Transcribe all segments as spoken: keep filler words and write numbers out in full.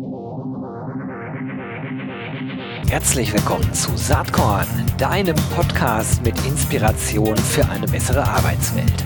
Herzlich willkommen zu Saatkorn, deinem Podcast mit Inspiration für eine bessere Arbeitswelt.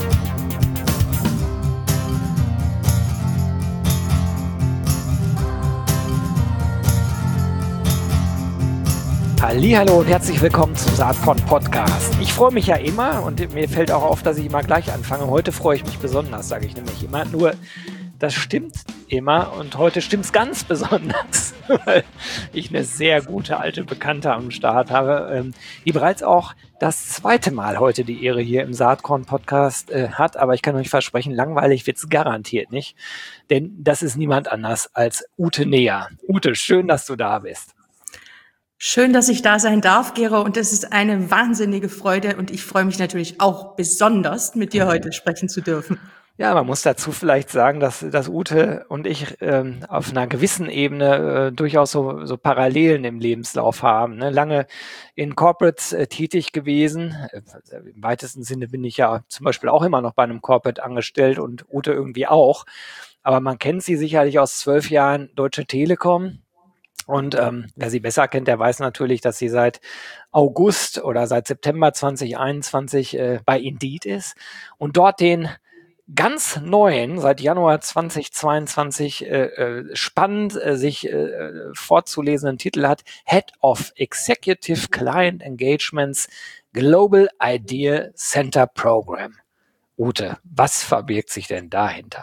Hallihallo und herzlich willkommen zum Saatkorn Podcast. Ich freue mich ja immer und mir fällt auch auf, dass ich immer gleich anfange. Heute freue ich mich besonders, sage ich nämlich immer. Nur, das stimmt immer und heute stimmt es ganz besonders, weil ich eine sehr gute alte Bekannte am Start habe, die bereits auch das zweite Mal heute die Ehre hier im Saatkorn Podcast äh, hat. Aber ich kann euch versprechen, langweilig wird es garantiert nicht, denn das ist niemand anders als Ute Neher. Ute, schön, dass du da bist. Schön, dass ich da sein darf, Gero, und es ist eine wahnsinnige Freude und ich freue mich natürlich auch besonders, mit dir heute sprechen zu dürfen. Ja, man muss dazu vielleicht sagen, dass, dass Ute und ich ähm, auf einer gewissen Ebene äh, durchaus so, so Parallelen im Lebenslauf haben. Ne? Lange in Corporates äh, tätig gewesen. Äh, Im weitesten Sinne bin ich ja zum Beispiel auch immer noch bei einem Corporate angestellt und Ute irgendwie auch. Aber man kennt sie sicherlich aus zwölf Jahren Deutsche Telekom. Und ähm, wer sie besser kennt, der weiß natürlich, dass sie seit August oder seit September zwanzig einundzwanzig äh, bei Indeed ist und dort den ganz neuen, seit Januar zwanzig zweiundzwanzig äh, äh, spannend äh, sich äh, vorzulesenden Titel hat: Head of Executive Client Engagements Global Idea Center Program. Ute, was verbirgt sich denn dahinter?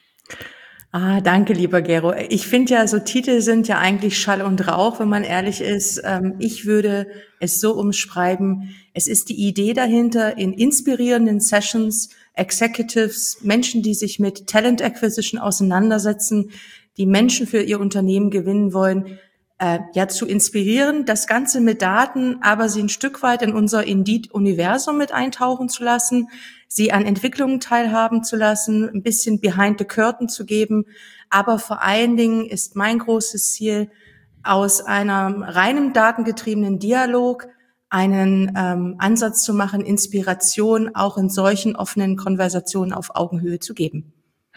Ah, danke, lieber Gero. Ich finde ja, so Titel sind ja eigentlich Schall und Rauch, wenn man ehrlich ist. Ich würde es so umschreiben: Es ist die Idee dahinter, in inspirierenden Sessions Executives, Menschen, die sich mit Talent Acquisition auseinandersetzen, die Menschen für ihr Unternehmen gewinnen wollen, äh, ja, zu inspirieren, das Ganze mit Daten, aber sie ein Stück weit in unser Indeed-Universum mit eintauchen zu lassen, sie an Entwicklungen teilhaben zu lassen, ein bisschen behind the curtain zu geben. Aber vor allen Dingen ist mein großes Ziel, aus einem reinem datengetriebenen Dialog einen ähm, Ansatz zu machen, Inspiration auch in solchen offenen Konversationen auf Augenhöhe zu geben.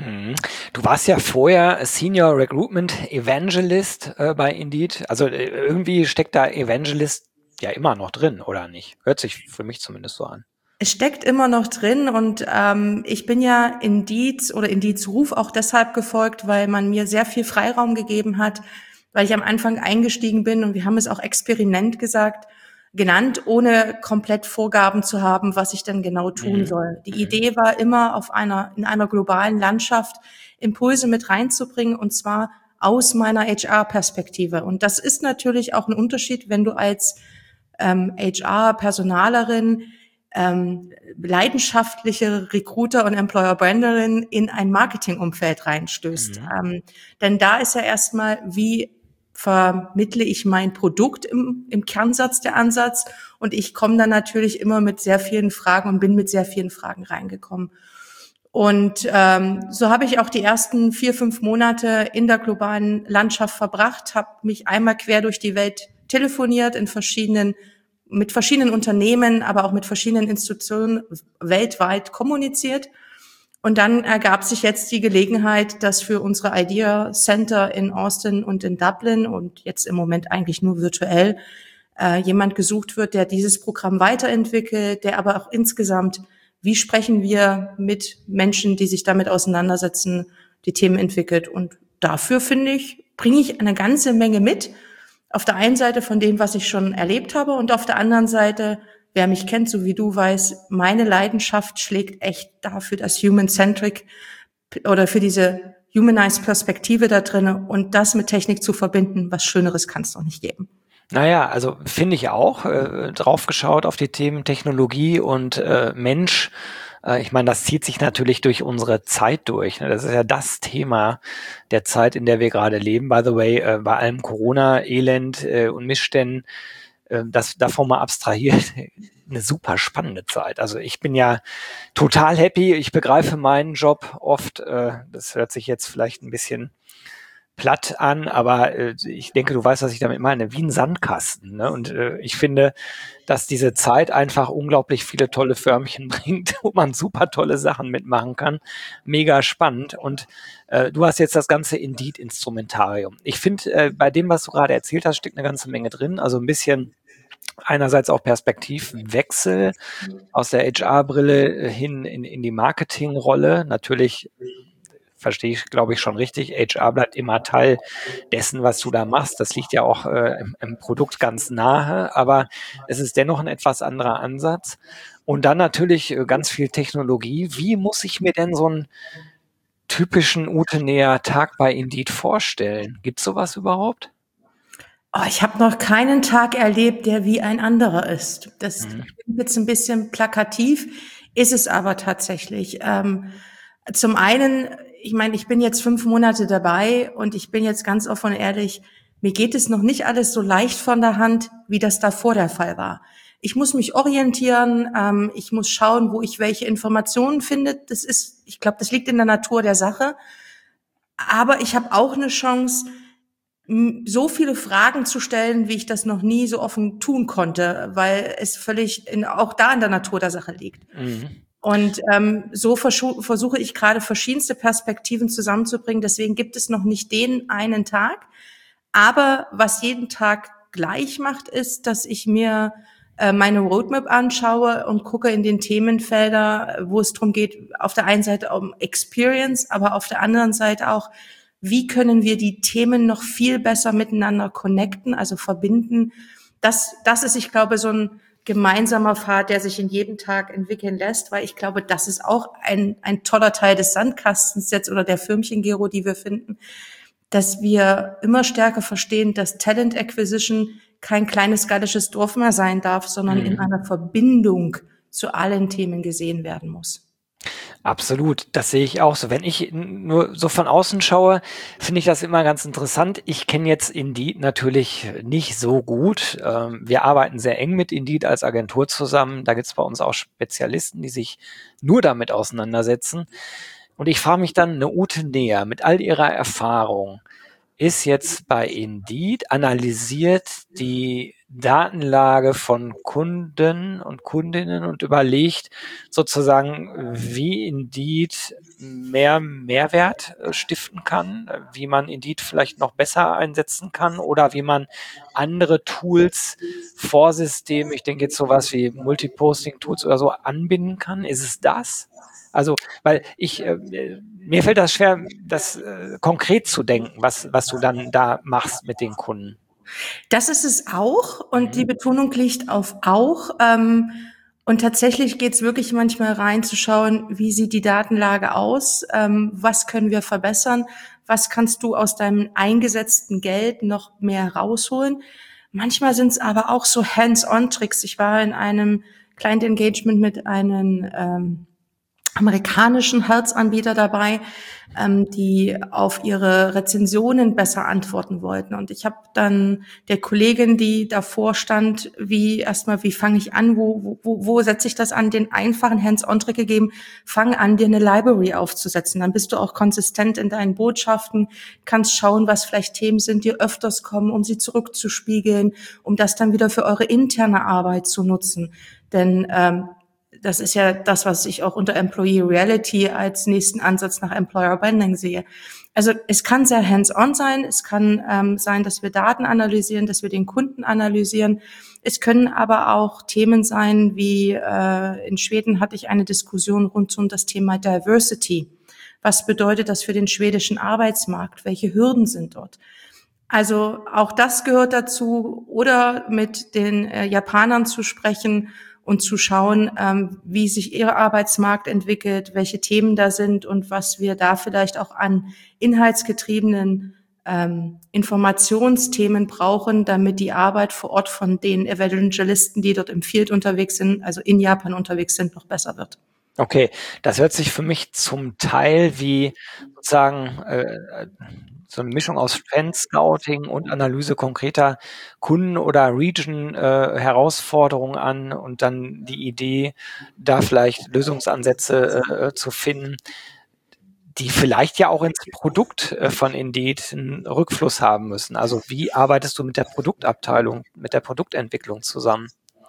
Du warst ja vorher Senior Recruitment Evangelist äh, bei Indeed. Also äh, irgendwie steckt da Evangelist ja immer noch drin, oder nicht? Hört sich für mich zumindest so an. Es steckt immer noch drin und ähm, ich bin ja Indeed oder Indeeds Ruf auch deshalb gefolgt, weil man mir sehr viel Freiraum gegeben hat, weil ich am Anfang eingestiegen bin und wir haben es auch Experiment gesagt, genannt, ohne komplett Vorgaben zu haben, was ich denn genau tun Mhm. soll. Die Idee war immer, auf einer in einer globalen Landschaft Impulse mit reinzubringen, und zwar aus meiner H R-Perspektive. Und das ist natürlich auch ein Unterschied, wenn du als ähm, H R-Personalerin ähm, leidenschaftliche Recruiter und Employer-Branderin in ein Marketingumfeld reinstößt. Mhm. Ähm, denn da ist ja erstmal, wie vermittle ich mein Produkt im, im Kernsatz der Ansatz, und ich komme dann natürlich immer mit sehr vielen Fragen und bin mit sehr vielen Fragen reingekommen. Und ähm, so habe ich auch die ersten vier, fünf Monate in der globalen Landschaft verbracht, habe mich einmal quer durch die Welt telefoniert in verschiedenen mit verschiedenen Unternehmen, aber auch mit verschiedenen Institutionen weltweit kommuniziert. Und dann ergab sich jetzt die Gelegenheit, dass für unsere Idea Center in Austin und in Dublin und jetzt im Moment eigentlich nur virtuell äh, jemand gesucht wird, der dieses Programm weiterentwickelt, der aber auch insgesamt, wie sprechen wir mit Menschen, die sich damit auseinandersetzen, die Themen entwickelt. Und dafür, finde ich, bringe ich eine ganze Menge mit. Auf der einen Seite von dem, was ich schon erlebt habe, und auf der anderen Seite, wer mich kennt, so wie du, weiß, meine Leidenschaft schlägt echt dafür das Human-Centric oder für diese Humanized Perspektive da drin, und das mit Technik zu verbinden, was Schöneres kann es doch nicht geben. Naja, also finde ich auch, äh, draufgeschaut auf die Themen Technologie und äh, Mensch. Äh, ich meine, das zieht sich natürlich durch unsere Zeit durch. Ne? Das ist ja das Thema der Zeit, in der wir gerade leben. By the way, äh, bei allem Corona-Elend äh, und Missständen, äh, das davon mal abstrahiert, eine super spannende Zeit. Also ich bin ja total happy. Ich begreife meinen Job oft. Äh, das hört sich jetzt vielleicht ein bisschen platt an, aber äh, ich denke, du weißt, was ich damit meine, wie ein Sandkasten. Ne? Und äh, ich finde, dass diese Zeit einfach unglaublich viele tolle Förmchen bringt, wo man super tolle Sachen mitmachen kann. Mega spannend. Und äh, du hast jetzt das ganze Indeed-Instrumentarium. Ich finde, äh, bei dem, was du gerade erzählt hast, steckt eine ganze Menge drin. Also ein bisschen einerseits auch Perspektivwechsel aus der H R-Brille hin in, in die Marketingrolle. Natürlich verstehe ich, glaube ich, schon richtig. H R bleibt immer Teil dessen, was du da machst. Das liegt ja auch äh, im, im Produkt ganz nahe, aber es ist dennoch ein etwas anderer Ansatz. Und dann natürlich äh, ganz viel Technologie. Wie muss ich mir denn so einen typischen Ute Näher Tag bei Indeed vorstellen? Gibt es sowas überhaupt? Oh, ich habe noch keinen Tag erlebt, der wie ein anderer ist. Das Mhm. klingt jetzt ein bisschen plakativ, ist es aber tatsächlich. Ähm, zum einen, ich meine, ich bin jetzt fünf Monate dabei und ich bin jetzt ganz offen und ehrlich, mir geht es noch nicht alles so leicht von der Hand, wie das davor der Fall war. Ich muss mich orientieren, ähm, ich muss schauen, wo ich welche Informationen finde. Das ist, ich glaube, das liegt in der Natur der Sache. Aber ich habe auch eine Chance, so viele Fragen zu stellen, wie ich das noch nie so offen tun konnte, weil es völlig in, auch da in der Natur der Sache liegt. Mhm. Und ähm, so versuche ich gerade verschiedenste Perspektiven zusammenzubringen. Deswegen gibt es noch nicht den einen Tag. Aber was jeden Tag gleich macht, ist, dass ich mir äh, meine Roadmap anschaue und gucke in den Themenfelder, wo es darum geht, auf der einen Seite um Experience, aber auf der anderen Seite auch, wie können wir die Themen noch viel besser miteinander connecten, also verbinden. Das, das ist, ich glaube, so ein gemeinsamer Pfad, der sich in jedem Tag entwickeln lässt, weil ich glaube, das ist auch ein, ein toller Teil des Sandkastens jetzt oder der Firmchen-Gero, die wir finden, dass wir immer stärker verstehen, dass Talent Acquisition kein kleines gallisches Dorf mehr sein darf, sondern in Mhm. einer Verbindung zu allen Themen gesehen werden muss. Absolut, das sehe ich auch so. Wenn ich nur so von außen schaue, finde ich das immer ganz interessant. Ich kenne jetzt Indeed natürlich nicht so gut. Ähm, wir arbeiten sehr eng mit Indeed als Agentur zusammen. Da gibt es bei uns auch Spezialisten, die sich nur damit auseinandersetzen. Und ich frage mich dann, eine Ute Näher mit all ihrer Erfahrung ist jetzt bei Indeed, analysiert die Datenlage von Kunden und Kundinnen und überlegt sozusagen, wie Indeed mehr Mehrwert äh, stiften kann, äh, wie man Indeed vielleicht noch besser einsetzen kann oder wie man andere Tools, Vorsysteme, ich denke jetzt sowas wie Multiposting-Tools oder so anbinden kann. Ist es das? Also, weil ich, äh, mir fällt das schwer, das äh, konkret zu denken, was, was du dann da machst mit den Kunden. Das ist es auch und die Mhm. Betonung liegt auf auch. Ähm, und tatsächlich geht es wirklich manchmal rein zu schauen, wie sieht die Datenlage aus, ähm, was können wir verbessern, was kannst du aus deinem eingesetzten Geld noch mehr rausholen. Manchmal sind es aber auch so Hands-on-Tricks. Ich war in einem Client Engagement mit einem ähm, amerikanischen Herzanbieter dabei, ähm, die auf ihre Rezensionen besser antworten wollten. Und ich habe dann der Kollegin, die davor stand, wie erstmal, wie fange ich an, wo, wo, wo setze ich das an, den einfachen Hands-on-Trick gegeben, fang an, dir eine Library aufzusetzen. Dann bist du auch konsistent in deinen Botschaften, kannst schauen, was vielleicht Themen sind, die öfters kommen, um sie zurückzuspiegeln, um das dann wieder für eure interne Arbeit zu nutzen. Denn ähm, das ist ja das, was ich auch unter Employee Reality als nächsten Ansatz nach Employer Branding sehe. Also es kann sehr hands-on sein. Es kann ähm, sein, dass wir Daten analysieren, dass wir den Kunden analysieren. Es können aber auch Themen sein, wie äh, in Schweden hatte ich eine Diskussion rund um das Thema Diversity. Was bedeutet das für den schwedischen Arbeitsmarkt? Welche Hürden sind dort? Also auch das gehört dazu. Oder mit den äh, Japanern zu sprechen und zu schauen, ähm, wie sich ihr Arbeitsmarkt entwickelt, welche Themen da sind und was wir da vielleicht auch an inhaltsgetriebenen ähm, Informationsthemen brauchen, damit die Arbeit vor Ort von den Evangelisten, die dort im Field unterwegs sind, also in Japan unterwegs sind, noch besser wird. Okay, das hört sich für mich zum Teil wie sozusagen äh, so eine Mischung aus Trend-Scouting und Analyse konkreter Kunden- oder Region-Herausforderungen an und dann die Idee, da vielleicht Lösungsansätze äh, zu finden. die vielleicht ja auch ins Produkt äh, von Indeed einen Rückfluss haben müssen. Also wie arbeitest du mit der Produktabteilung, mit der Produktentwicklung zusammen?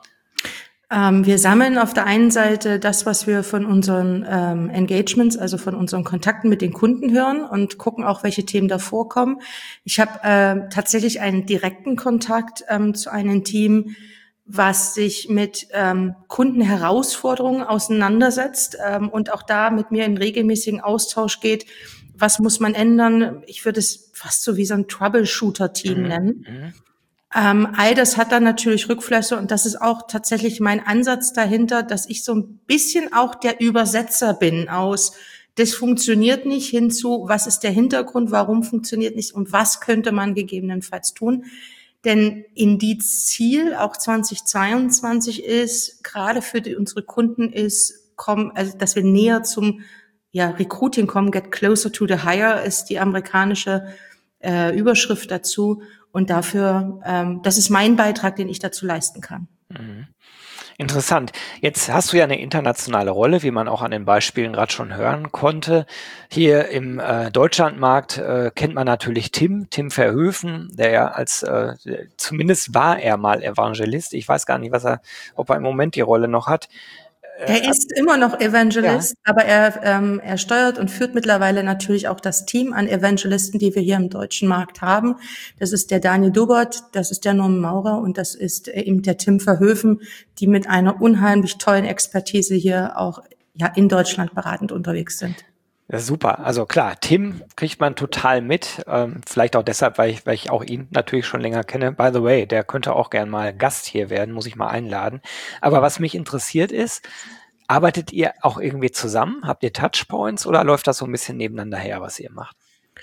Ähm, wir sammeln auf der einen Seite das, was wir von unseren ähm, Engagements, also von unseren Kontakten mit den Kunden hören und gucken auch, welche Themen da vorkommen. Ich habe äh, tatsächlich einen direkten Kontakt ähm, zu einem Team, was sich mit ähm, Kundenherausforderungen auseinandersetzt ähm, und auch da mit mir in regelmäßigen Austausch geht. Was muss man ändern? Ich würde es fast so wie so ein Troubleshooter-Team Mhm. nennen. Mhm. Ähm, all das hat dann natürlich Rückflüsse und das ist auch tatsächlich mein Ansatz dahinter, dass ich so ein bisschen auch der Übersetzer bin aus, das funktioniert nicht hinzu, was ist der Hintergrund, warum funktioniert nicht und was könnte man gegebenenfalls tun. Denn Indeeds Ziel auch zweitausendzweiundzwanzig ist, gerade für die, unsere Kunden ist, kommen, also dass wir näher zum ja, Recruiting kommen, get closer to the hire ist die amerikanische äh, Überschrift dazu. Und dafür, ähm, das ist mein Beitrag, den ich dazu leisten kann. Mhm. Interessant. Jetzt hast du ja eine internationale Rolle, wie man auch an den Beispielen gerade schon hören konnte. Hier im äh, Deutschlandmarkt äh, kennt man natürlich Tim, Tim Verhoeven, der ja als, äh, zumindest war er mal Evangelist. Ich weiß gar nicht, was er, ob er im Moment die Rolle noch hat. Er Äh, ist immer noch ja. Evangelist, aber er, ähm, er steuert und führt mittlerweile natürlich auch das Team an Evangelisten, die wir hier im deutschen Markt haben. Das ist der Daniel Dubert, das ist der Norman Maurer und das ist eben der Tim Verhoeven, die mit einer unheimlich tollen Expertise hier auch ja in Deutschland beratend unterwegs sind. Ja, super. Also klar, Tim kriegt man total mit. Ähm, vielleicht auch deshalb, weil ich, weil ich auch ihn natürlich schon länger kenne. By the way, der könnte auch gern mal Gast hier werden, muss ich mal einladen. Aber was mich interessiert ist, arbeitet ihr auch irgendwie zusammen? Habt ihr Touchpoints oder läuft das so ein bisschen nebeneinander her, was ihr macht?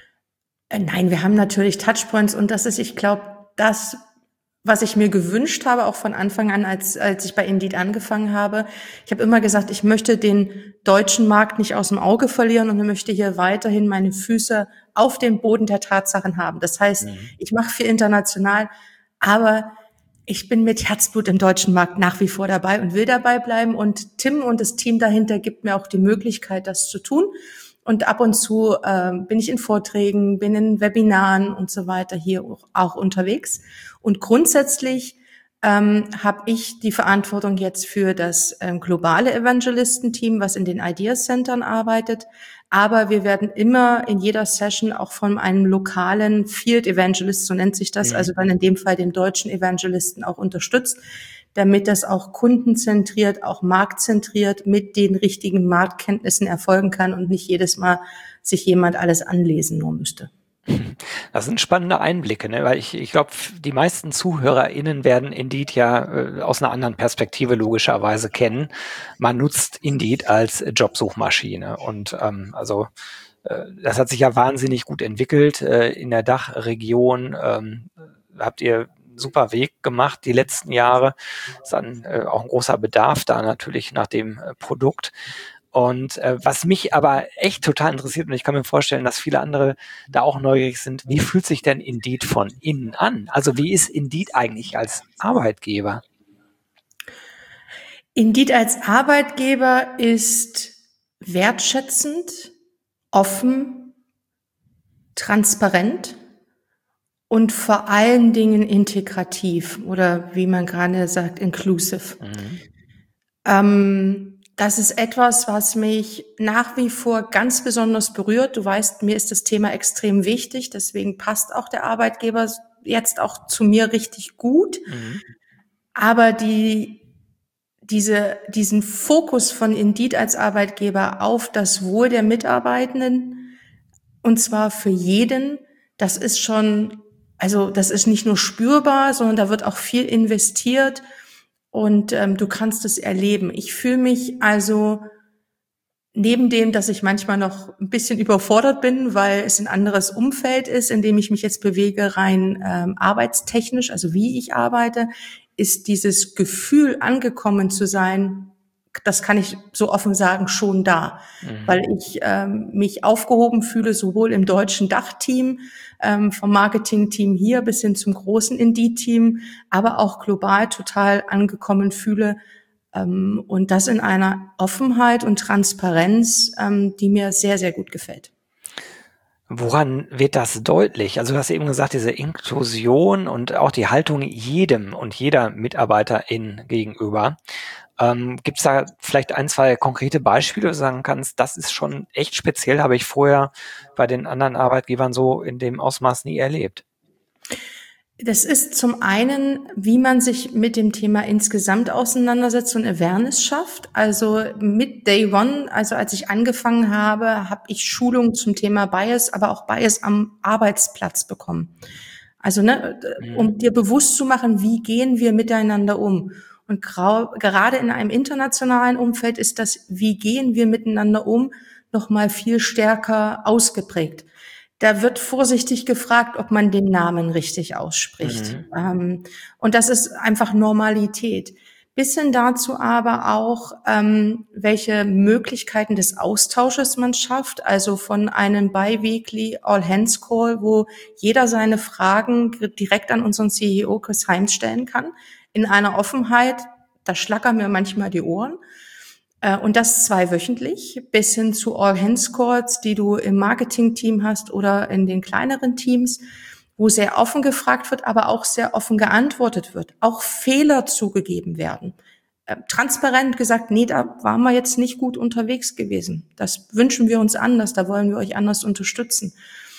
Äh, Nein, wir haben natürlich Touchpoints und das ist, ich glaube, das, was ich mir gewünscht habe, auch von Anfang an, als, als ich bei Indeed angefangen habe. Ich habe immer gesagt, ich möchte den deutschen Markt nicht aus dem Auge verlieren und ich möchte hier weiterhin meine Füße auf dem Boden der Tatsachen haben. Das heißt, Mhm. ich mache viel international, aber ich bin mit Herzblut im deutschen Markt nach wie vor dabei und will dabei bleiben. Und Tim und das Team dahinter gibt mir auch die Möglichkeit, das zu tun. Und ab und zu äh, bin ich in Vorträgen, bin in Webinaren und so weiter hier auch, auch unterwegs. Und grundsätzlich ähm, habe ich die Verantwortung jetzt für das ähm, globale Evangelistenteam, was in den Idea-Centern arbeitet. Aber wir werden immer in jeder Session auch von einem lokalen Field Evangelist, so nennt sich das, Mhm. also dann in dem Fall dem deutschen Evangelisten auch unterstützt, damit das auch kundenzentriert, auch marktzentriert mit den richtigen Marktkenntnissen erfolgen kann und nicht jedes Mal sich jemand alles anlesen nur müsste. Das sind spannende Einblicke, ne? Weil ich, ich glaube, die meisten ZuhörerInnen werden Indeed ja äh, aus einer anderen Perspektive logischerweise kennen. Man nutzt Indeed als Jobsuchmaschine und ähm, also äh, das hat sich ja wahnsinnig gut entwickelt. Äh, in der Dachregion ähm, habt ihr einen super Weg gemacht die letzten Jahre. Ist dann äh, auch ein großer Bedarf da natürlich nach dem äh, Produkt. Und äh, was mich aber echt total interessiert, und ich kann mir vorstellen, dass viele andere da auch neugierig sind, wie fühlt sich denn Indeed von innen an? Also wie ist Indeed eigentlich als Arbeitgeber? Indeed als Arbeitgeber ist wertschätzend, offen, transparent und vor allen Dingen integrativ oder wie man gerade sagt, inclusive. Mhm. Ähm, das ist etwas, was mich nach wie vor ganz besonders berührt. Du weißt, mir ist das Thema extrem wichtig, deswegen passt auch der Arbeitgeber jetzt auch zu mir richtig gut. Mhm. Aber die, diese, diesen Fokus von Indeed als Arbeitgeber auf das Wohl der Mitarbeitenden, und zwar für jeden, das ist schon, also das ist nicht nur spürbar, sondern da wird auch viel investiert. Und ähm, du kannst es erleben. Ich fühle mich also neben dem, dass ich manchmal noch ein bisschen überfordert bin, weil es ein anderes Umfeld ist, in dem ich mich jetzt bewege, rein ähm, arbeitstechnisch, also wie ich arbeite, ist dieses Gefühl, angekommen zu sein, das kann ich so offen sagen, schon da, Mhm. weil ich ähm, mich aufgehoben fühle, sowohl im deutschen Dachteam, ähm, vom Marketingteam hier bis hin zum großen Indeed-Team, aber auch global total angekommen fühle, ähm, und das in einer Offenheit und Transparenz, ähm, die mir sehr, sehr gut gefällt. Woran wird das deutlich? Also du hast eben gesagt, diese Inklusion und auch die Haltung jedem und jeder Mitarbeiterin gegenüber. Ähm, Gibt es da vielleicht ein, zwei konkrete Beispiele, wo du sagen kannst, das ist schon echt speziell, habe ich vorher bei den anderen Arbeitgebern so in dem Ausmaß nie erlebt? Das ist zum einen, wie man sich mit dem Thema insgesamt auseinandersetzt und Awareness schafft. Also mit Day One, also als ich angefangen habe, habe ich Schulungen zum Thema Bias, aber auch Bias am Arbeitsplatz bekommen. Also ne, Mhm. um dir bewusst zu machen, wie gehen wir miteinander um. Und grau, gerade in einem internationalen Umfeld ist das, wie gehen wir miteinander um, noch mal viel stärker ausgeprägt. Da wird vorsichtig gefragt, ob man den Namen richtig ausspricht. Mhm. Ähm, und das ist einfach Normalität. Bis hin dazu aber auch, ähm, welche Möglichkeiten des Austausches man schafft, also von einem Bi-Weekly All-Hands-Call, wo jeder seine Fragen direkt an unseren C E O Chris Heinz stellen kann, in einer Offenheit, da schlackern mir manchmal die Ohren. Und das zweiwöchentlich, bis hin zu All-Hands-Calls, die du im Marketing-Team hast oder in den kleineren Teams, wo sehr offen gefragt wird, aber auch sehr offen geantwortet wird. Auch Fehler zugegeben werden. Transparent gesagt, nee, da waren wir jetzt nicht gut unterwegs gewesen. Das wünschen wir uns anders, da wollen wir euch anders unterstützen.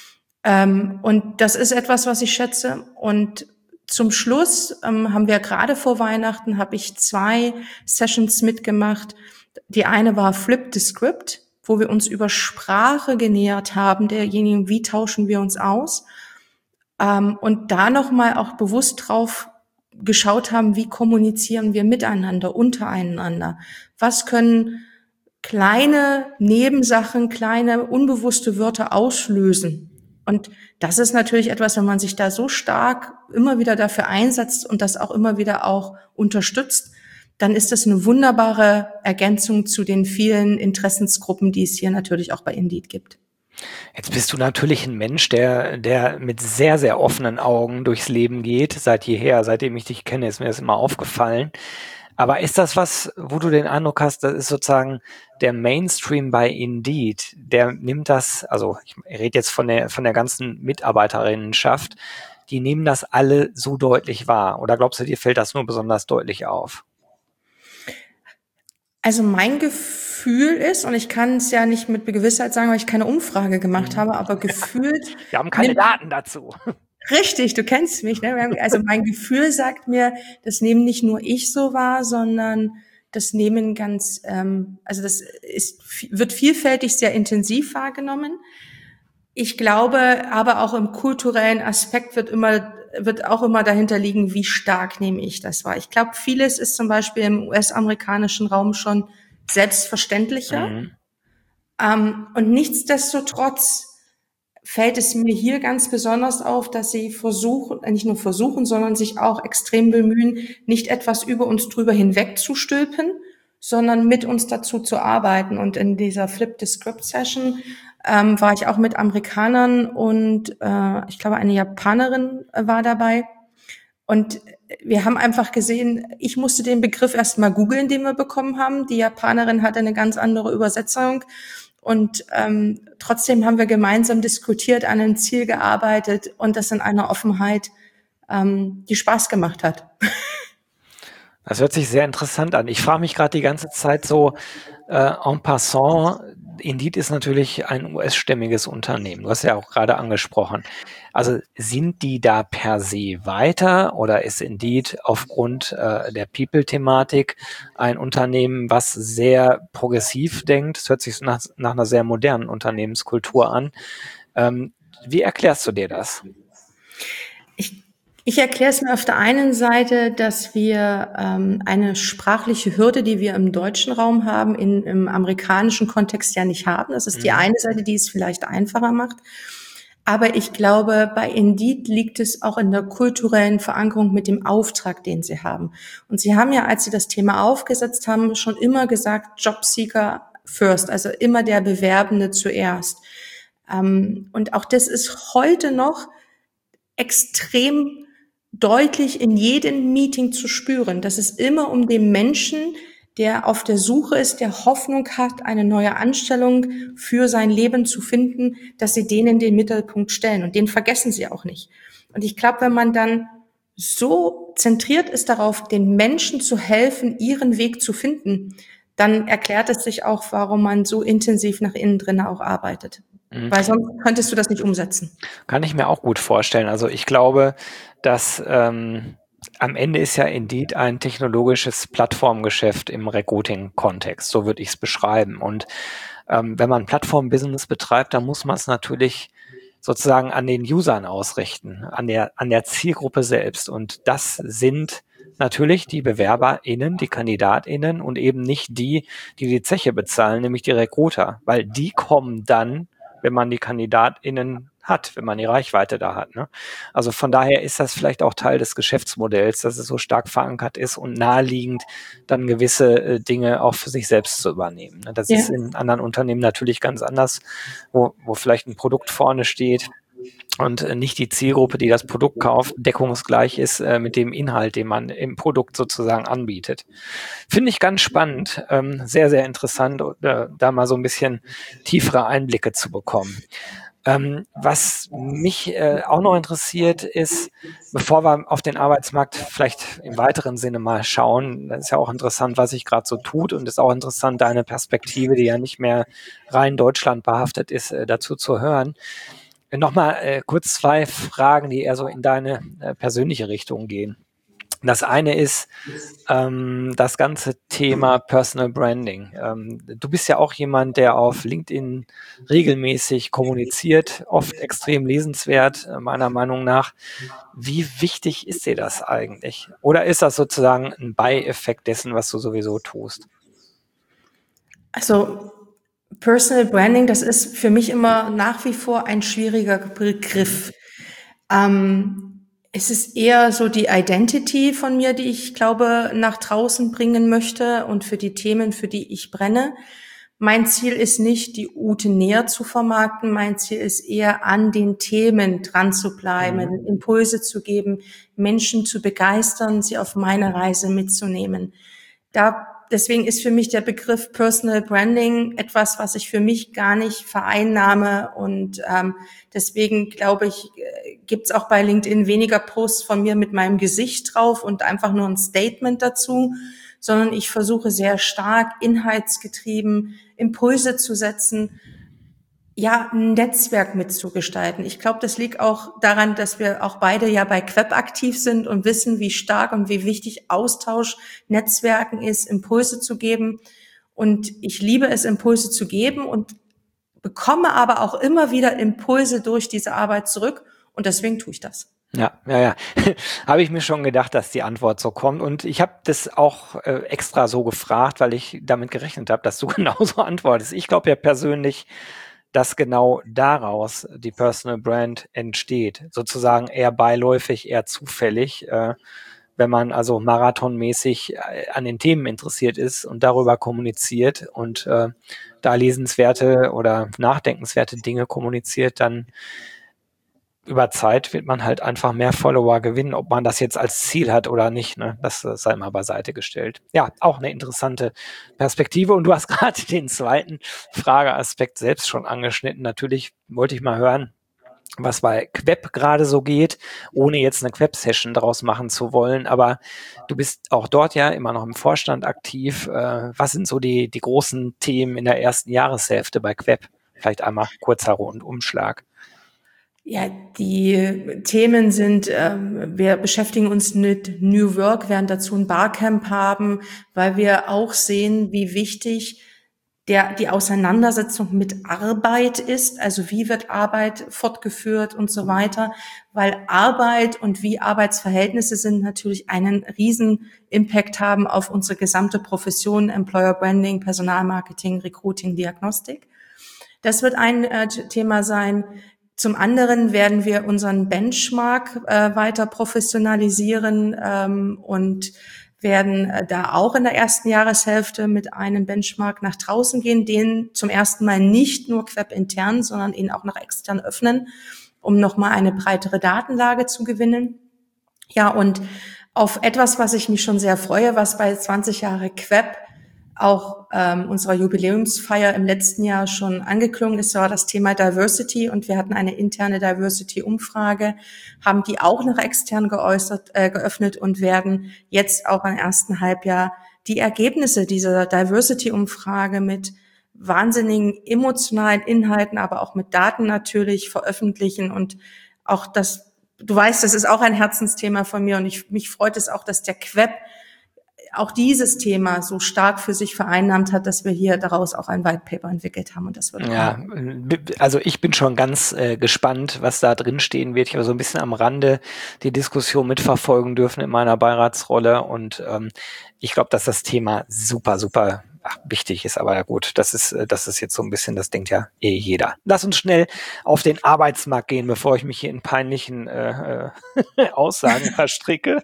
Und das ist etwas, was ich schätze. Und zum Schluss haben wir gerade vor Weihnachten, habe ich zwei Sessions mitgemacht. Die eine war Flip the Script, wo wir uns über Sprache genähert haben, derjenigen, wie tauschen wir uns aus. Ähm, und da nochmal auch bewusst drauf geschaut haben, wie kommunizieren wir miteinander, untereinander. Was können kleine Nebensachen, kleine unbewusste Wörter auslösen? Und das ist natürlich etwas, wenn man sich da so stark immer wieder dafür einsetzt und das auch immer wieder auch unterstützt, dann ist das eine wunderbare Ergänzung zu den vielen Interessensgruppen, die es hier natürlich auch bei Indeed gibt. Jetzt bist du natürlich ein Mensch, der, der mit sehr, sehr offenen Augen durchs Leben geht, seit jeher, seitdem ich dich kenne, ist mir das immer aufgefallen. Aber ist das was, wo du den Eindruck hast, das ist sozusagen der Mainstream bei Indeed, der nimmt das, also ich rede jetzt von der, von der ganzen Mitarbeiterinnenschaft, die nehmen das alle so deutlich wahr? Oder glaubst du, dir fällt das nur besonders deutlich auf? Also mein Gefühl ist, und ich kann es ja nicht mit Gewissheit sagen, weil ich keine Umfrage gemacht Mhm. habe, aber gefühlt... Wir haben keine nimmt, Daten dazu. Richtig, du kennst mich. Ne? Also mein Gefühl sagt mir, das nehmen nicht nur ich so wahr, sondern das nehmen ganz, ähm, also das ist, wird vielfältig sehr intensiv wahrgenommen. Ich glaube, aber auch im kulturellen Aspekt wird immer, wird auch immer dahinter liegen, wie stark nehme ich das wahr. Ich glaube, vieles ist zum Beispiel im U S-amerikanischen Raum schon selbstverständlicher. Mhm. Ähm, und nichtsdestotrotz fällt es mir hier ganz besonders auf, dass sie versuchen, nicht nur versuchen, sondern sich auch extrem bemühen, nicht etwas über uns drüber hinweg zu stülpen, sondern mit uns dazu zu arbeiten. Und in dieser Flip the Script Session ähm, war ich auch mit Amerikanern und äh, ich glaube, eine Japanerin war dabei. Und wir haben einfach gesehen, ich musste den Begriff erst mal googeln, den wir bekommen haben. Die Japanerin hatte eine ganz andere Übersetzung. Und ähm, trotzdem haben wir gemeinsam diskutiert, an einem Ziel gearbeitet und das in einer Offenheit, ähm, die Spaß gemacht hat. Das hört sich sehr interessant an. Ich frage mich gerade die ganze Zeit so äh, en passant, Indeed ist natürlich ein U S-stämmiges Unternehmen. Du hast ja auch gerade angesprochen. Also sind die da per se weiter oder ist Indeed aufgrund äh, der People-Thematik ein Unternehmen, was sehr progressiv denkt? Das hört sich nach, nach einer sehr modernen Unternehmenskultur an. Ähm, wie erklärst du dir das? Ich, ich erkläre es mir auf der einen Seite, dass wir ähm, eine sprachliche Hürde, die wir im deutschen Raum haben, in, im amerikanischen Kontext ja nicht haben. Das ist die Mhm. eine Seite, die es vielleicht einfacher macht. Aber ich glaube, bei Indeed liegt es auch in der kulturellen Verankerung mit dem Auftrag, den sie haben. Und sie haben ja, als sie das Thema aufgesetzt haben, schon immer gesagt, Jobseeker first, also immer der Bewerbende zuerst. Ähm, und auch das ist heute noch extrem deutlich in jedem Meeting zu spüren, dass es immer um den Menschen der auf der Suche ist, der Hoffnung hat, eine neue Anstellung für sein Leben zu finden, dass sie den in den Mittelpunkt stellen. Und den vergessen sie auch nicht. Und ich glaube, wenn man dann so zentriert ist darauf, den Menschen zu helfen, ihren Weg zu finden, dann erklärt es sich auch, warum man so intensiv nach innen drin auch arbeitet. Mhm. Weil sonst könntest du das nicht umsetzen. Kann ich mir auch gut vorstellen. Also ich glaube, dass ähm, am Ende ist ja Indeed ein technologisches Plattformgeschäft im Recruiting-Kontext. So würde ich es beschreiben. Und ähm, wenn man Plattform-Business betreibt, dann muss man es natürlich sozusagen an den Usern ausrichten, an der, an der Zielgruppe selbst. Und das sind natürlich die BewerberInnen, die KandidatInnen und eben nicht die, die die Zeche bezahlen, nämlich die Recruiter. Weil die kommen dann, wenn man die KandidatInnen hat, wenn man die Reichweite da hat. Ne? Also von daher ist das vielleicht auch Teil des Geschäftsmodells, dass es so stark verankert ist und naheliegend, dann gewisse äh, Dinge auch für sich selbst zu übernehmen. Ne? Das ja. ist in anderen Unternehmen natürlich ganz anders, wo, wo vielleicht ein Produkt vorne steht und äh, nicht die Zielgruppe, die das Produkt kauft, deckungsgleich ist äh, mit dem Inhalt, den man im Produkt sozusagen anbietet. Finde ich ganz spannend, ähm, sehr, sehr interessant, äh, da mal so ein bisschen tiefere Einblicke zu bekommen. Ähm, was mich äh, auch noch interessiert ist, bevor wir auf den Arbeitsmarkt vielleicht im weiteren Sinne mal schauen, das ist ja auch interessant, was sich gerade so tut und ist auch interessant, deine Perspektive, die ja nicht mehr rein Deutschland behaftet ist, äh, dazu zu hören. Nochmal äh, kurz zwei Fragen, die eher so in deine äh, persönliche Richtung gehen. Das eine ist ähm, das ganze Thema Personal Branding. Ähm, du bist ja auch jemand, der auf LinkedIn regelmäßig kommuniziert, oft extrem lesenswert, äh, meiner Meinung nach. Wie wichtig ist dir das eigentlich? Oder ist das sozusagen ein Beieffekt dessen, was du sowieso tust? Also Personal Branding, das ist für mich immer nach wie vor ein schwieriger Begriff. Ähm, es ist eher so die Identity von mir, die ich glaube nach draußen bringen möchte und für die Themen, für die ich brenne. Mein Ziel ist nicht, die Ute näher zu vermarkten. Mein Ziel ist eher, an den Themen dran zu bleiben, mhm. Impulse zu geben, Menschen zu begeistern, sie auf meine Reise mitzunehmen. Da Deswegen ist für mich der Begriff Personal Branding etwas, was ich für mich gar nicht vereinnahme. Und ähm, deswegen glaube ich, äh, gibt es auch bei LinkedIn weniger Posts von mir mit meinem Gesicht drauf und einfach nur ein Statement dazu, sondern ich versuche sehr stark inhaltsgetrieben Impulse zu setzen, ja, ein Netzwerk mitzugestalten. Ich glaube, das liegt auch daran, dass wir auch beide ja bei Queb aktiv sind und wissen, wie stark und wie wichtig Austausch, Netzwerken ist, Impulse zu geben. Und ich liebe es, Impulse zu geben und bekomme aber auch immer wieder Impulse durch diese Arbeit zurück. Und deswegen tue ich das. Ja, ja, ja. Habe ich mir schon gedacht, dass die Antwort so kommt. Und ich habe das auch äh, extra so gefragt, weil ich damit gerechnet habe, dass du genauso antwortest. Ich glaube ja persönlich, dass genau daraus die Personal Brand entsteht. Sozusagen eher beiläufig, eher zufällig, äh, wenn man also marathonmäßig äh, an den Themen interessiert ist und darüber kommuniziert und äh, da lesenswerte oder nachdenkenswerte Dinge kommuniziert, dann über Zeit wird man halt einfach mehr Follower gewinnen, ob man das jetzt als Ziel hat oder nicht, ne? Das sei mal beiseite gestellt. Ja, auch eine interessante Perspektive. Und du hast gerade den zweiten Frageaspekt selbst schon angeschnitten. Natürlich wollte ich mal hören, was bei Queb gerade so geht, ohne jetzt eine Queb-Session daraus machen zu wollen. Aber du bist auch dort ja immer noch im Vorstand aktiv. Was sind so die, die großen Themen in der ersten Jahreshälfte bei Queb? Vielleicht einmal kurzer Rundumschlag. Ja, die Themen sind, ähm, wir beschäftigen uns mit New Work, werden dazu ein Barcamp haben, weil wir auch sehen, wie wichtig der die Auseinandersetzung mit Arbeit ist, also wie wird Arbeit fortgeführt und so weiter, weil Arbeit und wie Arbeitsverhältnisse sind natürlich einen riesen Impact haben auf unsere gesamte Profession, Employer Branding, Personalmarketing, Recruiting, Diagnostik. Das wird ein äh, Thema sein. Zum anderen werden wir unseren Benchmark äh, weiter professionalisieren ähm, und werden äh, da auch in der ersten Jahreshälfte mit einem Benchmark nach draußen gehen, den zum ersten Mal nicht nur Queb intern, sondern ihn auch nach extern öffnen, um nochmal eine breitere Datenlage zu gewinnen. Ja, und auf etwas, was ich mich schon sehr freue, was bei zwanzig Jahre Queb auch ähm, unserer Jubiläumsfeier im letzten Jahr schon angeklungen ist, war das Thema Diversity, und wir hatten eine interne Diversity-Umfrage, haben die auch noch extern geäußert, äh, geöffnet und werden jetzt auch im ersten Halbjahr die Ergebnisse dieser Diversity-Umfrage mit wahnsinnigen emotionalen Inhalten, aber auch mit Daten natürlich veröffentlichen. Und auch das, du weißt, das ist auch ein Herzensthema von mir, und ich, mich freut es auch, dass der Queb auch dieses Thema so stark für sich vereinnahmt hat, dass wir hier daraus auch ein White Paper entwickelt haben, und das wird Ja, also ich bin schon ganz äh, gespannt, was da drin stehen wird. Ich habe so ein bisschen am Rande die Diskussion mitverfolgen dürfen in meiner Beiratsrolle, und ähm, ich glaube, dass das Thema super, super ach, wichtig ist. Aber ja gut, das ist, das ist jetzt so ein bisschen, das denkt ja eh jeder. Lass uns schnell auf den Arbeitsmarkt gehen, bevor ich mich hier in peinlichen äh, Aussagen verstricke.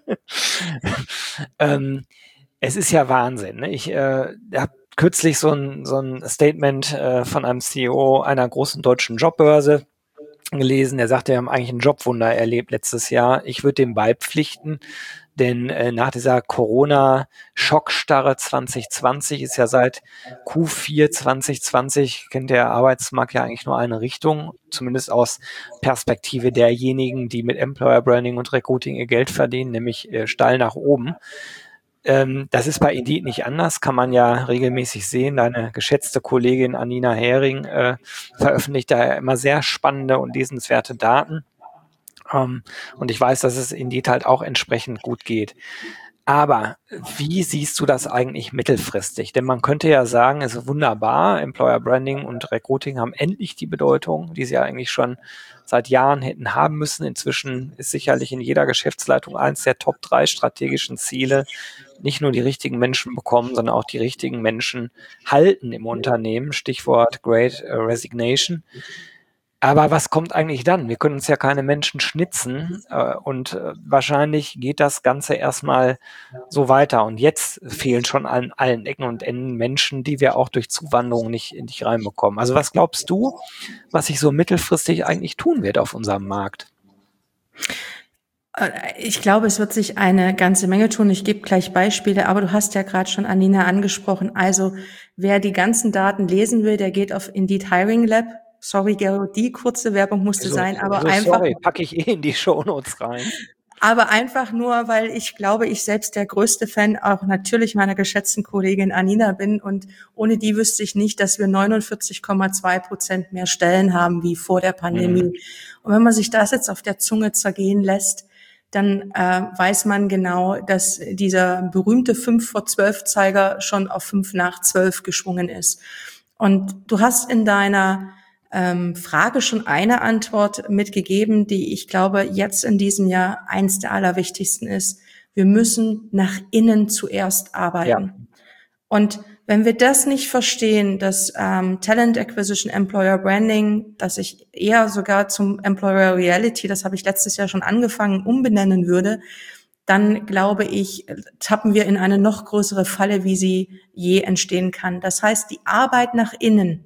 ähm, Es ist ja Wahnsinn. Ne? Ich äh, habe kürzlich so ein, so ein Statement äh, von einem C E O einer großen deutschen Jobbörse gelesen. Der sagte, wir haben eigentlich ein Jobwunder erlebt letztes Jahr. Ich würde dem beipflichten, denn äh, nach dieser Corona-Schockstarre zwanzig zwanzig ist ja seit Q vier zwanzig zwanzig, kennt der Arbeitsmarkt ja eigentlich nur eine Richtung, zumindest aus Perspektive derjenigen, die mit Employer Branding und Recruiting ihr Geld verdienen, nämlich äh, steil nach oben. Ähm, das ist bei Indeed nicht anders, kann man ja regelmäßig sehen. Deine geschätzte Kollegin Anina Hering äh, veröffentlicht da ja immer sehr spannende und lesenswerte Daten. Ähm, und ich weiß, dass es Indeed halt auch entsprechend gut geht. Aber wie siehst du das eigentlich mittelfristig? Denn man könnte ja sagen, es ist wunderbar, Employer Branding und Recruiting haben endlich die Bedeutung, die sie ja eigentlich schon seit Jahren hätten haben müssen. Inzwischen ist sicherlich in jeder Geschäftsleitung eins der Top drei strategischen Ziele, nicht nur die richtigen Menschen bekommen, sondern auch die richtigen Menschen halten im Unternehmen. Stichwort Great Resignation. Aber was kommt eigentlich dann? Wir können uns ja keine Menschen schnitzen äh, und äh, wahrscheinlich geht das Ganze erstmal so weiter. Und jetzt fehlen schon an allen Ecken und Enden Menschen, die wir auch durch Zuwanderung nicht, nicht reinbekommen. Also was glaubst du, was sich so mittelfristig eigentlich tun wird auf unserem Markt? Ich glaube, es wird sich eine ganze Menge tun. Ich gebe gleich Beispiele, aber du hast ja gerade schon Anina angesprochen. Also wer die ganzen Daten lesen will, der geht auf Indeed Hiring Lab. Sorry, Gero, die kurze Werbung musste so, sein, aber so einfach. Sorry, packe ich eh in die Shownotes rein. Aber einfach nur, weil ich glaube, ich selbst der größte Fan auch natürlich meiner geschätzten Kollegin Anina bin, und ohne die wüsste ich nicht, dass wir neunundvierzig Komma zwei Prozent mehr Stellen haben wie vor der Pandemie. Mhm. Und wenn man sich das jetzt auf der Zunge zergehen lässt, dann äh, weiß man genau, dass dieser berühmte fünf vor zwölf Zeiger schon auf fünf nach zwölf geschwungen ist. Und du hast in deiner ähm, Frage schon eine Antwort mitgegeben, die ich glaube jetzt in diesem Jahr eins der allerwichtigsten ist. Wir müssen nach innen zuerst arbeiten. Ja. Und wenn wir das nicht verstehen, dass ähm, Talent Acquisition, Employer Branding, dass ich eher sogar zum Employer Reality, das habe ich letztes Jahr schon angefangen, umbenennen würde, dann glaube ich, tappen wir in eine noch größere Falle, wie sie je entstehen kann. Das heißt, die Arbeit nach innen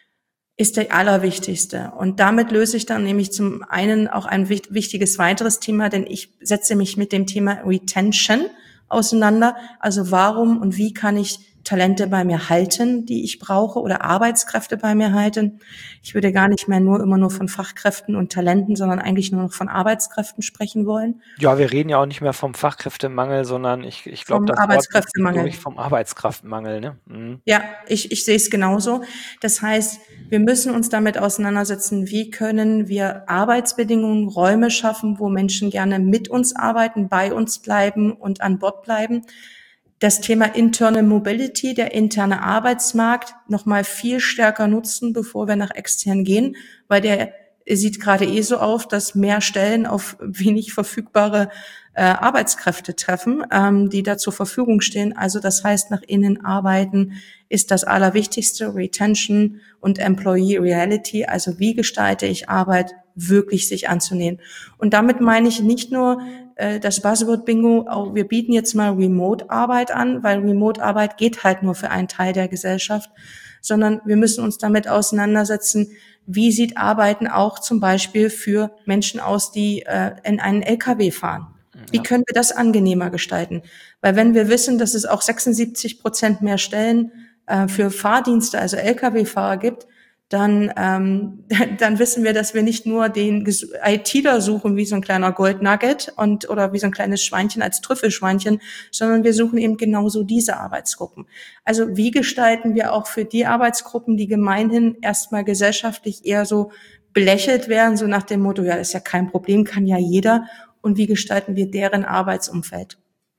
ist der allerwichtigste. Und damit löse ich dann nämlich zum einen auch ein wichtiges weiteres Thema, denn ich setze mich mit dem Thema Retention auseinander. Also warum und wie kann ich Talente bei mir halten, die ich brauche, oder Arbeitskräfte bei mir halten. Ich würde gar nicht mehr nur immer nur von Fachkräften und Talenten, sondern eigentlich nur noch von Arbeitskräften sprechen wollen. Ja, wir reden ja auch nicht mehr vom Fachkräftemangel, sondern ich, ich glaube, das Arbeitskräftemangel. Wort durch vom Arbeitskraftmangel. Ne? Mhm. Ja, ich, ich sehe es genauso. Das heißt, wir müssen uns damit auseinandersetzen, wie können wir Arbeitsbedingungen, Räume schaffen, wo Menschen gerne mit uns arbeiten, bei uns bleiben und an Bord bleiben. Das Thema Internal Mobility, der interne Arbeitsmarkt, nochmal viel stärker nutzen, bevor wir nach extern gehen, weil der sieht gerade eh so auf, dass mehr Stellen auf wenig verfügbare äh, Arbeitskräfte treffen, ähm, die da zur Verfügung stehen. Also das heißt, nach innen arbeiten ist das Allerwichtigste, Retention und Employee Reality, also wie gestalte ich Arbeit wirklich sich anzunehmen. Und damit meine ich nicht nur äh, das Buzzword-Bingo, auch wir bieten jetzt mal Remote-Arbeit an, weil Remote-Arbeit geht halt nur für einen Teil der Gesellschaft, sondern wir müssen uns damit auseinandersetzen, wie sieht Arbeiten auch zum Beispiel für Menschen aus, die äh, in einen L K W fahren. Wie Ja. können wir das angenehmer gestalten? Weil wenn wir wissen, dass es auch sechsundsiebzig Prozent mehr Stellen äh, für Fahrdienste, also L K W-Fahrer gibt, dann, ähm, dann wissen wir, dass wir nicht nur den ITler suchen wie so ein kleiner Goldnugget und oder wie so ein kleines Schweinchen als Trüffelschweinchen, sondern wir suchen eben genauso diese Arbeitsgruppen. Also wie gestalten wir auch für die Arbeitsgruppen, die gemeinhin erstmal gesellschaftlich eher so belächelt werden, so nach dem Motto, ja, ist ja kein Problem, kann ja jeder, und wie gestalten wir deren Arbeitsumfeld?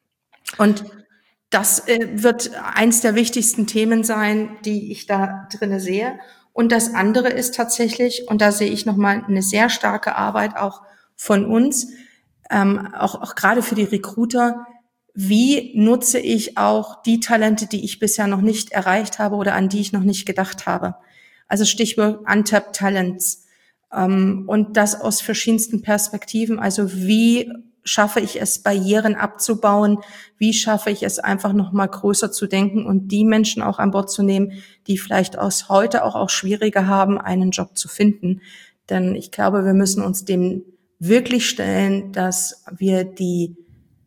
Und das äh, wird eins der wichtigsten Themen sein, die ich da drinne sehe. Und das andere ist tatsächlich, und da sehe ich nochmal eine sehr starke Arbeit auch von uns, ähm, auch, auch gerade für die Recruiter, wie nutze ich auch die Talente, die ich bisher noch nicht erreicht habe oder an die ich noch nicht gedacht habe. Also Stichwort Untapped Talents. Ähm, und das aus verschiedensten Perspektiven. Also wie schaffe ich es, Barrieren abzubauen? Wie schaffe ich es, einfach noch mal größer zu denken und die Menschen auch an Bord zu nehmen, die vielleicht aus heute auch, auch schwieriger haben, einen Job zu finden? Denn ich glaube, wir müssen uns dem wirklich stellen, dass wir die,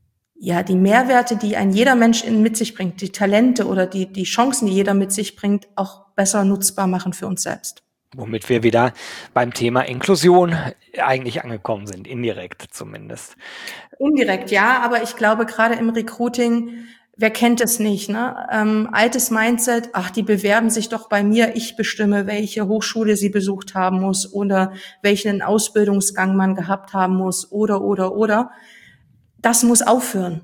ja, die Mehrwerte, die ein jeder Mensch in, mit sich bringt, die Talente oder die, die Chancen, die jeder mit sich bringt, auch besser nutzbar machen für uns selbst. Womit wir wieder beim Thema Inklusion eigentlich angekommen sind, indirekt zumindest. Indirekt, ja, aber ich glaube, gerade im Recruiting, wer kennt es nicht, ne? Ähm, altes Mindset, ach, die bewerben sich doch bei mir, ich bestimme, welche Hochschule sie besucht haben muss oder welchen Ausbildungsgang man gehabt haben muss oder, oder, oder. Das muss aufhören.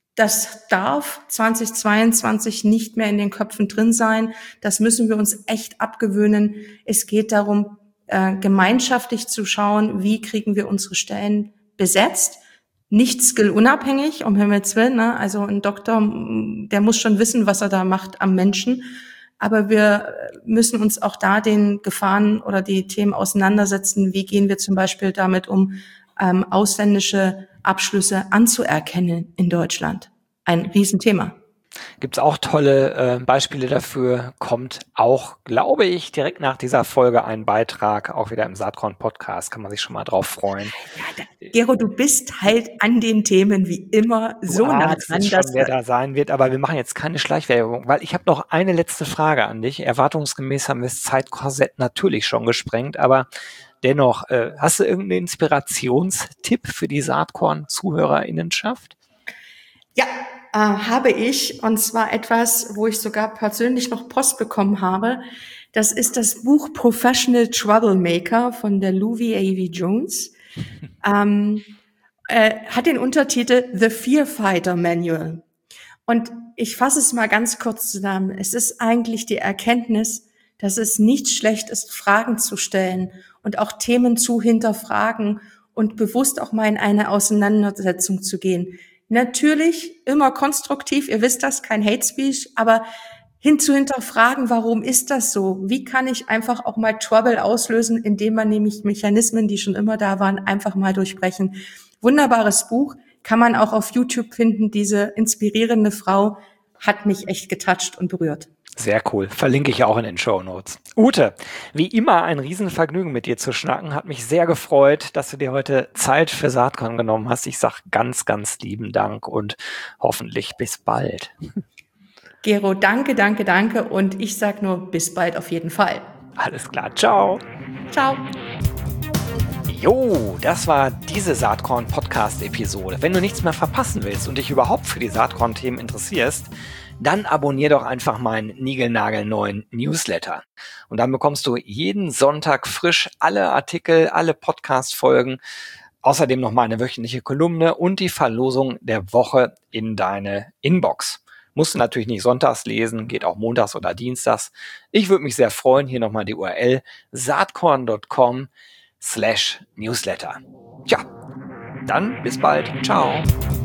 Das darf zweitausendzweiundzwanzig nicht mehr in den Köpfen drin sein. Das müssen wir uns echt abgewöhnen. Es geht darum, äh, gemeinschaftlich zu schauen, wie kriegen wir unsere Stellen besetzt. Nicht skillunabhängig, um Himmels Willen, ne? Also ein Doktor, der muss schon wissen, was er da macht am Menschen. Aber wir müssen uns auch da den Gefahren oder die Themen auseinandersetzen. Wie gehen wir zum Beispiel damit um, ähm, ausländische Abschlüsse anzuerkennen in Deutschland? Ein Riesenthema. Gibt es auch tolle äh, Beispiele dafür, kommt auch, glaube ich, direkt nach dieser Folge ein Beitrag, auch wieder im Saatkorn-Podcast, kann man sich schon mal drauf freuen. Ja, da, Gero, du bist halt an den Themen wie immer so du nah ahnst dran, es dass schon, wer da sein wird, aber wir machen jetzt keine Schleichwerbung, weil ich habe noch eine letzte Frage an dich. Erwartungsgemäß haben wir das Zeitkorsett natürlich schon gesprengt, aber dennoch, äh, hast du irgendeinen Inspirationstipp für die Saatkorn-ZuhörerInnenschaft? Ja, äh, habe ich, und zwar etwas, wo ich sogar persönlich noch Post bekommen habe. Das ist das Buch Professional Troublemaker von der Louis A V Jones. ähm, äh, hat den Untertitel The Fear Fighter Manual. Und ich fasse es mal ganz kurz zusammen. Es ist eigentlich die Erkenntnis, dass es nicht schlecht ist, Fragen zu stellen und auch Themen zu hinterfragen und bewusst auch mal in eine Auseinandersetzung zu gehen. Natürlich immer konstruktiv, ihr wisst das, kein Hate Speech, aber hin zu hinterfragen, warum ist das so? Wie kann ich einfach auch mal Trouble auslösen, indem man nämlich Mechanismen, die schon immer da waren, einfach mal durchbrechen. Wunderbares Buch, kann man auch auf YouTube finden. Diese inspirierende Frau hat mich echt getoucht und berührt. Sehr cool. Verlinke ich auch in den Shownotes. Ute, wie immer ein Riesenvergnügen mit dir zu schnacken. Hat mich sehr gefreut, dass du dir heute Zeit für Saatkorn genommen hast. Ich sage ganz, ganz lieben Dank und hoffentlich bis bald. Gero, danke, danke, danke. Und ich sag nur bis bald auf jeden Fall. Alles klar. Ciao. Ciao. Jo, das war diese Saatkorn-Podcast-Episode. Wenn du nichts mehr verpassen willst und dich überhaupt für die Saatkorn-Themen interessierst, dann abonnier doch einfach meinen niegelnagelneuen Newsletter. Und dann bekommst du jeden Sonntag frisch alle Artikel, alle Podcast-Folgen, außerdem noch mal eine wöchentliche Kolumne und die Verlosung der Woche in deine Inbox. Musst du natürlich nicht sonntags lesen, geht auch montags oder dienstags. Ich würde mich sehr freuen, hier nochmal die U R L saatkorn punkt com slash newsletter. Tja, dann bis bald. Ciao.